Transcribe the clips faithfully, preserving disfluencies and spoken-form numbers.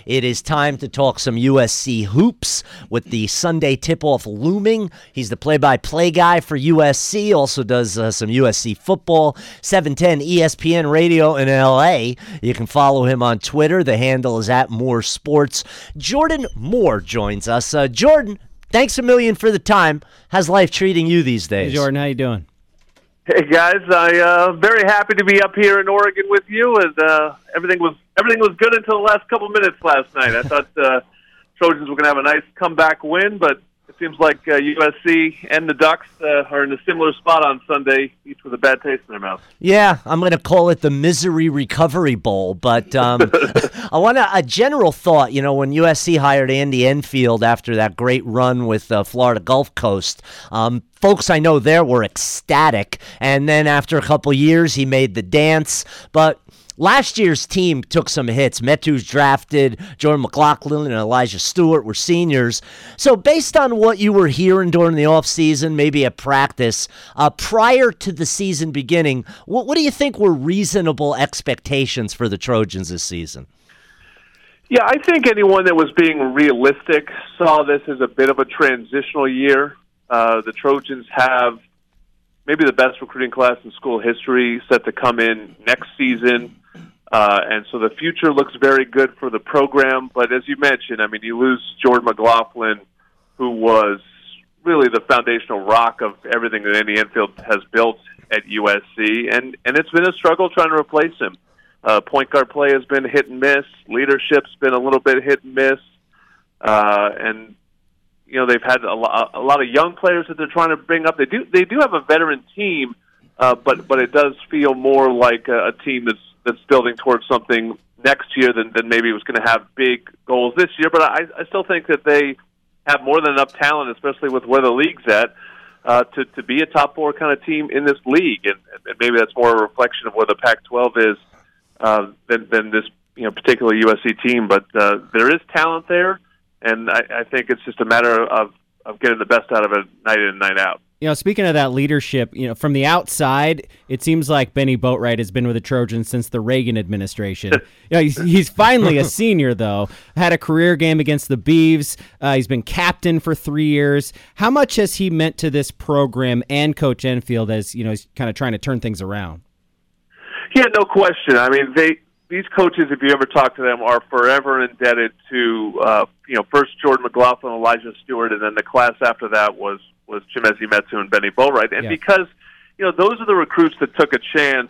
It is time to talk some U S C hoops with the Sunday tip-off looming. He's the play-by-play guy for U S C, also does uh, some U S C football, seven ten E S P N Radio in L A. You can follow him on Twitter. The handle is at Moore Sports. Jordan Moore joins us. Uh, Jordan, thanks a million for the time. How's life treating you these days? Hey, Jordan, how you doing? Hey guys, I uh very happy to be up here in Oregon with you, and uh, everything was everything was good until the last couple minutes last night. I thought uh, Trojans were going to have a nice comeback win, but it seems like uh, U S C and the Ducks uh, are in a similar spot on Sunday, each with a bad taste in their mouth. Yeah, I'm going to call it the Misery Recovery Bowl, but um, I want a general thought. You know, when U S C hired Andy Enfield after that great run with uh, Florida Gulf Coast, um, folks I know there were ecstatic, and then after a couple years, he made the dance, but last year's team took some hits. Metu's drafted, Jordan McLaughlin and Elijah Stewart were seniors. So based on what you were hearing during the offseason, maybe at practice, uh, prior to the season beginning, what, what do you think were reasonable expectations for the Trojans this season? Yeah, I think anyone that was being realistic saw this as a bit of a transitional year. Uh, the Trojans have maybe the best recruiting class in school history set to come in next season. Uh, and so the future looks very good for the program. But as you mentioned, I mean, you lose Jordan McLaughlin, who was really the foundational rock of everything that Andy Enfield has built at U S C. And, and it's been a struggle trying to replace him. Uh, point guard play has been hit and miss. Leadership's been a little bit hit and miss. Uh, and, you know, they've had a lot, a lot of young players that they're trying to bring up. They do they do have a veteran team, uh, but but it does feel more like a, a team that's that's building towards something next year than, than maybe it was going to have big goals this year. But I, I still think that they have more than enough talent, especially with where the league's at, uh, to, to be a top four kind of team in this league. And, and maybe that's more a reflection of where the Pac twelve is uh, than, than this you know particular U S C team. But uh, there is talent there, and I, I think it's just a matter of, of getting the best out of it night in and night out. You know, speaking of that leadership, you know, from the outside, it seems like Benny Boatwright has been with the Trojans since the Reagan administration. You know, he's, he's finally a senior, though. Had a career game against the Beavs. Uh, he's been captain for three years. How much has he meant to this program and Coach Enfield as, you know, he's kind of trying to turn things around? Yeah, no question. I mean, they these coaches, if you ever talk to them, are forever indebted to, uh, you know, first Jordan McLaughlin, Elijah Stewart, and then the class after that was was Chimezie Metu and Benny Boatwright. And yeah. because, you know, those are the recruits that took a chance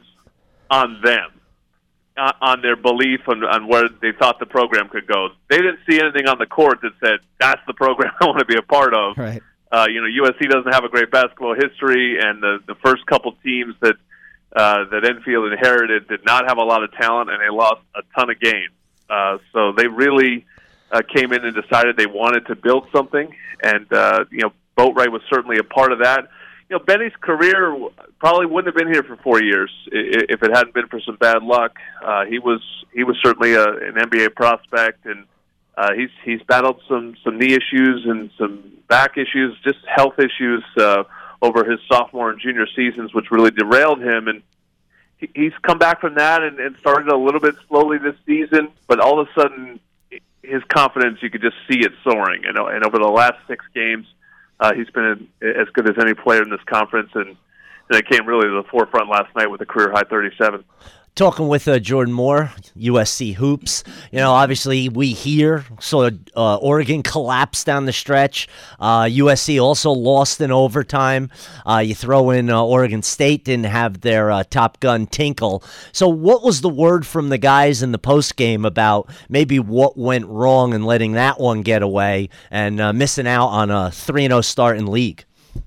on them, uh, on their belief on, on where they thought the program could go. They didn't see anything on the court that said, that's the program I want to be a part of. Right. Uh, you know, U S C doesn't have a great basketball history, and the, the first couple teams that uh, that Enfield inherited did not have a lot of talent, and they lost a ton of games. Uh, so they really uh, came in and decided they wanted to build something, and, uh, you know, Boatwright was certainly a part of that. You know, Benny's career probably wouldn't have been here for four years if it hadn't been for some bad luck. Uh, he was he was certainly a, an N B A prospect, and uh, he's he's battled some, some knee issues and some back issues, just health issues uh, over his sophomore and junior seasons, which really derailed him. And he, he's come back from that and, and started a little bit slowly this season, but all of a sudden his confidence, you could just see it soaring. You know, and over the last six games, Uh, he's been as good as any player in this conference, and, and it came really to the forefront last night with a career-high thirty-seven. Talking with uh, Jordan Moore, U S C Hoops. You know, obviously we hear so uh, Oregon collapsed down the stretch. Uh, U S C also lost in overtime. Uh, you throw in uh, Oregon State didn't have their uh, top gun Tinkle. So what was the word from the guys in the postgame about maybe what went wrong and letting that one get away and uh, missing out on a three and oh start in league?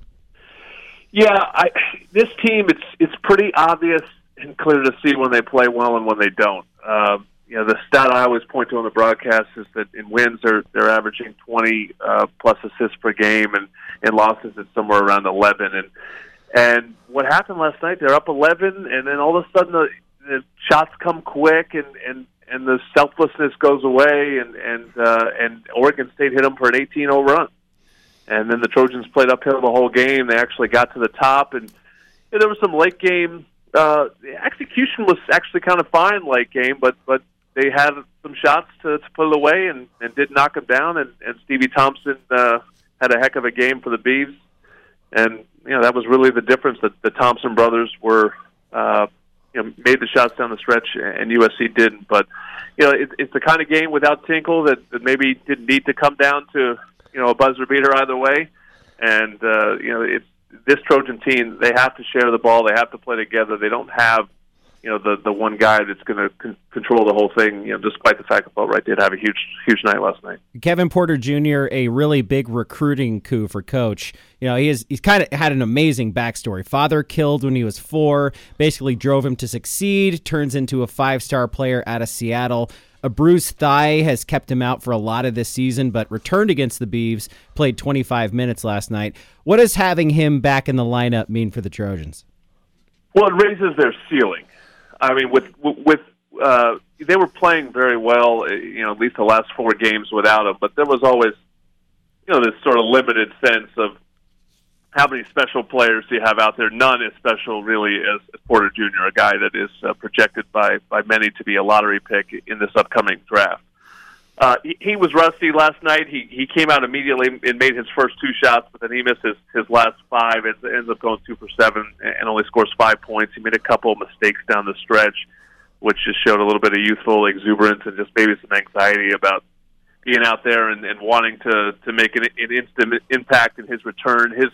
Yeah, I, this team, it's it's pretty obvious and clear to see when they play well and when they don't. Uh, you know, the stat I always point to on the broadcast is that in wins they're they're averaging twenty uh, plus assists per game, and in losses it's somewhere around eleven. And and what happened last night? They're up eleven, and then all of a sudden the, the shots come quick, and, and, and the selflessness goes away, and and uh, and Oregon State hit them for an eighteen oh run. And then the Trojans played uphill the whole game. They actually got to the top, and you know, there was some late game. Uh, the execution was actually kind of fine late game, but but they had some shots to, to put it away and, and did knock them down. And, and Stevie Thompson uh, had a heck of a game for the Beavs. And, you know, that was really the difference, that the Thompson brothers were, uh, you know, made the shots down the stretch and U S C didn't. But, you know, it, it's the kind of game without Tinkle that, that maybe didn't need to come down to, you know, a buzzer beater either way. And, uh, you know, it's this Trojan team, they have to share the ball. They have to play together. They don't have, you know, the, the one guy that's going to con- control the whole thing, you know, despite the fact that Boatwright did have a huge, huge night last night. Kevin Porter Junior, a really big recruiting coup for Coach. You know, he is, he's kind of had an amazing backstory. Father killed when he was four, basically drove him to succeed, turns into a five-star player out of Seattle. A bruised thigh has kept him out for a lot of this season, but returned against the Beavs, played twenty-five minutes last night. What does having him back in the lineup mean for the Trojans? Well, it raises their ceiling. I mean, with with uh, they were playing very well, you know, at least the last four games without him. But there was always, you know, this sort of limited sense of how many special players do you have out there? None as special, really, as, as Porter Junior, a guy that is uh, projected by by many to be a lottery pick in this upcoming draft. Uh, he, he was rusty last night. He he came out immediately and made his first two shots, but then he missed his, his last five. It ends up going two for seven and only scores five points. He made a couple of mistakes down the stretch, which just showed a little bit of youthful exuberance and just maybe some anxiety about being out there and, and wanting to, to make an, an instant impact in his return. His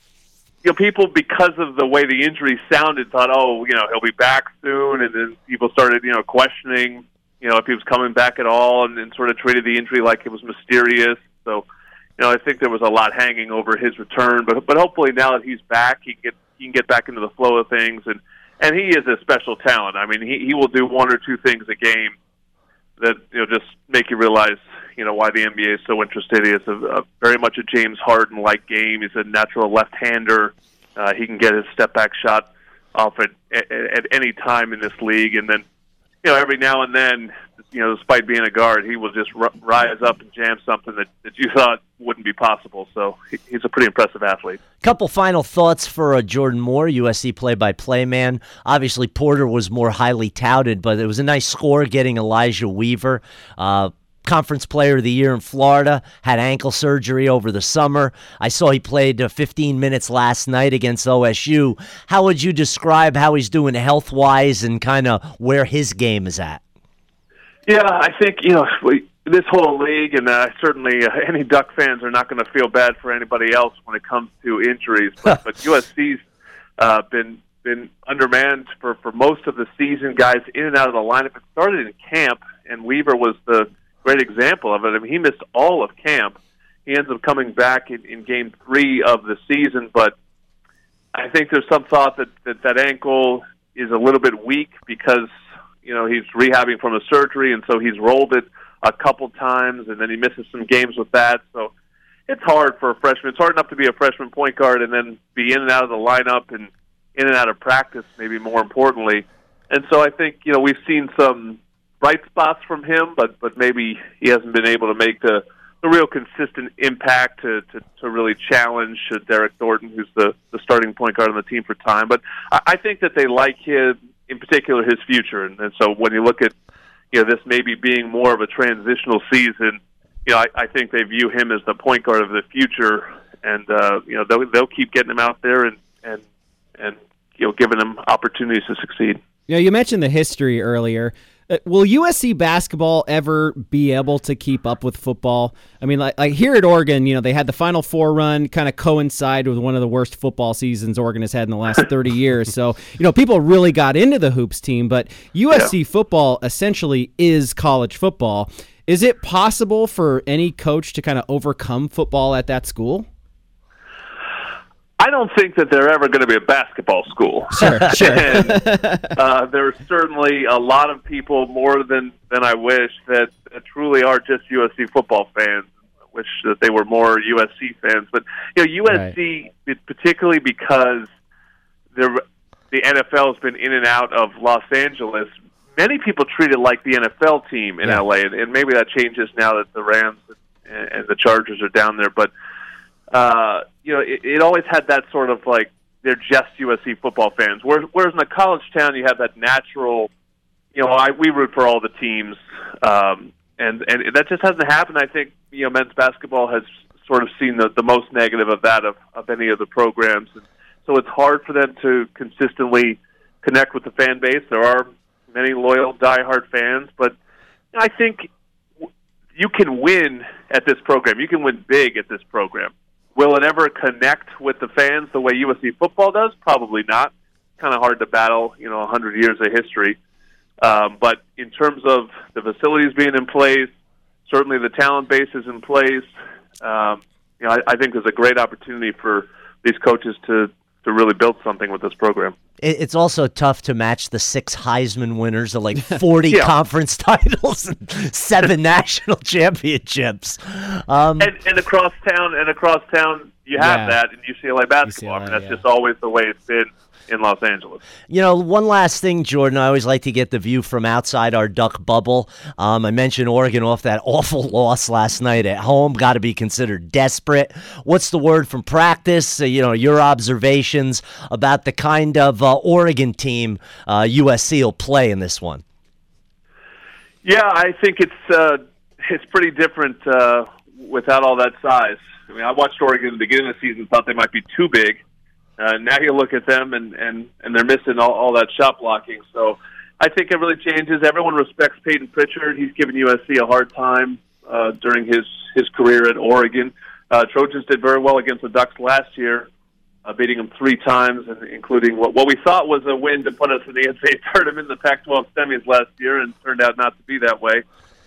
You know, people, because of the way the injury sounded, thought, oh, you know, he'll be back soon, and then people started, you know, questioning, you know, if he was coming back at all, and then sort of treated the injury like it was mysterious. So, you know, I think there was a lot hanging over his return, but but hopefully now that he's back, he can get he can get back into the flow of things, and and he is a special talent. I mean, he he will do one or two things a game that, you know, just make you realize, you know, why the N B A is so interested. He is a, a very much a James Harden-like game. He's a natural left-hander. Uh, he can get his step-back shot off at, at, at any time in this league. And then, you know, every now and then, you know, despite being a guard, he will just r- rise up and jam something that, that you thought wouldn't be possible. So he, he's a pretty impressive athlete. Couple final thoughts for uh, Jordan Moore, U S C play-by-play man. Obviously, Porter was more highly touted, but it was a nice score getting Elijah Weaver. Uh, Conference Player of the Year in Florida, had ankle surgery over the summer. I saw he played uh, fifteen minutes last night against O S U. How would you describe how he's doing health-wise and kind of where his game is at? Yeah, I think, you know, we, this whole league, and uh, certainly uh, any Duck fans are not going to feel bad for anybody else when it comes to injuries, but, but U S C's uh, been been undermanned for, for most of the season. Guys in and out of the lineup. It started in camp, and Weaver was the great example of it. I mean, he missed all of camp. He ends up coming back in, in game three of the season, but I think there's some thought that, that that ankle is a little bit weak because, you know, he's rehabbing from a surgery, and so he's rolled it a couple times, and then he misses some games with that. So it's hard for a freshman. It's hard enough to be a freshman point guard and then be in and out of the lineup and in and out of practice, maybe more importantly. And so I think, you know, we've seen some bright spots from him, but but maybe he hasn't been able to make the, the real consistent impact to, to, to really challenge Derek Thornton, who's the, the starting point guard on the team for time. But I, I think that they like him, in particular, his future. And, and so when you look at, you know, this maybe being more of a transitional season, you know, I, I think they view him as the point guard of the future, and uh, you know, they'll, they'll keep getting him out there and and and you know, giving him opportunities to succeed. You know, you mentioned the history earlier. Uh, will U S C basketball ever be able to keep up with football? I mean, like, like here at Oregon, you know, they had the Final Four run kind of coincide with one of the worst football seasons Oregon has had in the last thirty years. So, you know, people really got into the hoops team, but U S C yeah. football essentially is college football. Is it possible for any coach to kind of overcome football at that school? I don't think that they're ever going to be a basketball school. Sure, sure. and, uh, there's certainly a lot of people, more than, than I wish, that, that truly are just U S C football fans. I wish that they were more U S C fans. But, you know, U S C, right. particularly because the N F L has been in and out of Los Angeles, many people treat it like the N F L team in yeah. L A, and, and maybe that changes now that the Rams and, and the Chargers are down there. But, uh, you know, it, it always had that sort of like, they're just U S C football fans. Whereas, whereas in a college town, you have that natural, you know, I we root for all the teams, um, and and that just hasn't happened. I think you know, men's basketball has sort of seen the, the most negative of that of, of any of the programs, and so it's hard for them to consistently connect with the fan base. There are many loyal, diehard fans, but I think you can win at this program. You can win big at this program. Will it ever connect with the fans the way U S C football does? Probably not. It's kind of hard to battle, you know, one hundred years of history. Um, but in terms of the facilities being in place, certainly the talent base is in place. Um, you know, I, I think there's a great opportunity for these coaches to, to really build something with this program. It's also tough to match the six Heisman winners of like forty yeah. conference titles and seven national championships. Um, and, and across town, and across town, you have Yeah. that in U C L A basketball. U C L A, I mean, that's yeah. just always the way it's been in Los Angeles. You know, one last thing, Jordan. I always like to get the view from outside our duck bubble. Um, I mentioned Oregon off that awful loss last night at home. Got to be considered desperate. What's the word from practice? Uh, you know, your observations about the kind of uh, Oregon team uh, U S C will play in this one. Yeah, I think it's uh, it's pretty different uh, without all that size. I mean, I watched Oregon at the beginning of the season, thought they might be too big. Uh, now you look at them, and, and, and they're missing all, all that shot blocking. So I think it really changes. Everyone respects Peyton Pritchard. He's given U S C a hard time uh, during his, his career at Oregon. Uh, Trojans did very well against the Ducks last year, uh, beating them three times, including what, what we thought was a win to put us in the N C double A tournament in the Pac twelve semis last year, and turned out not to be that way.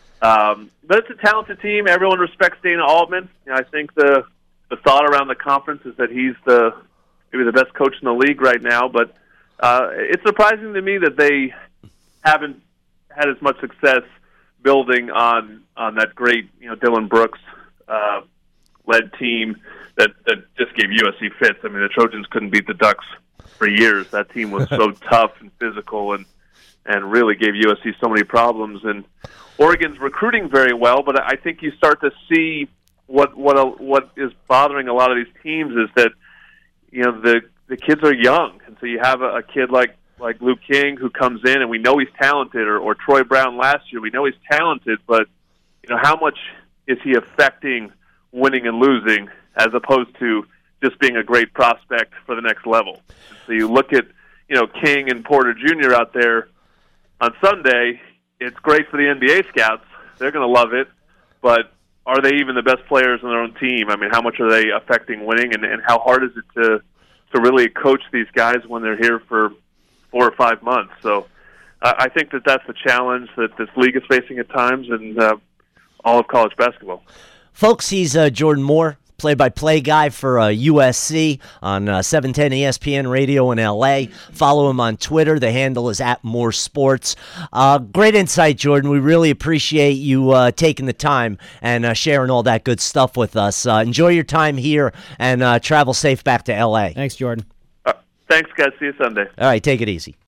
Um, but it's a talented team. Everyone respects Dana Altman. You know, I think the the thought around the conference is that he's the maybe the best coach in the league right now, but uh, it's surprising to me that they haven't had as much success building on on that great, you know, Dylan Brooks uh, led team that, that just gave U S C fits. I mean, the Trojans couldn't beat the Ducks for years. That team was so tough and physical, and and really gave U S C so many problems. And Oregon's recruiting very well, but I think you start to see what what a, what is bothering a lot of these teams is that, you know, the the kids are young, and so you have a, a kid like like Luke King who comes in, and we know he's talented, or, or Troy Brown last year, we know he's talented, but you know, how much is he affecting winning and losing as opposed to just being a great prospect for the next level? So you look at, you know, King and Porter Junior out there on Sunday. It's great for the N B A scouts; they're going to love it, but are they even the best players on their own team? I mean, how much are they affecting winning, and, and how hard is it to to really coach these guys when they're here for four or five months? So uh, I think that that's the challenge that this league is facing at times, and uh, all of college basketball. Folks, he's uh, Jordan Moore, play-by-play guy for uh, U S C on uh, seven ten E S P N Radio in L A. Follow him on Twitter. The handle is at Moore Sports. Uh, great insight, Jordan. We really appreciate you uh, taking the time and uh, sharing all that good stuff with us. Uh, enjoy your time here, and uh, travel safe back to L A. Thanks, Jordan. Uh, thanks, guys. See you Sunday. All right, take it easy.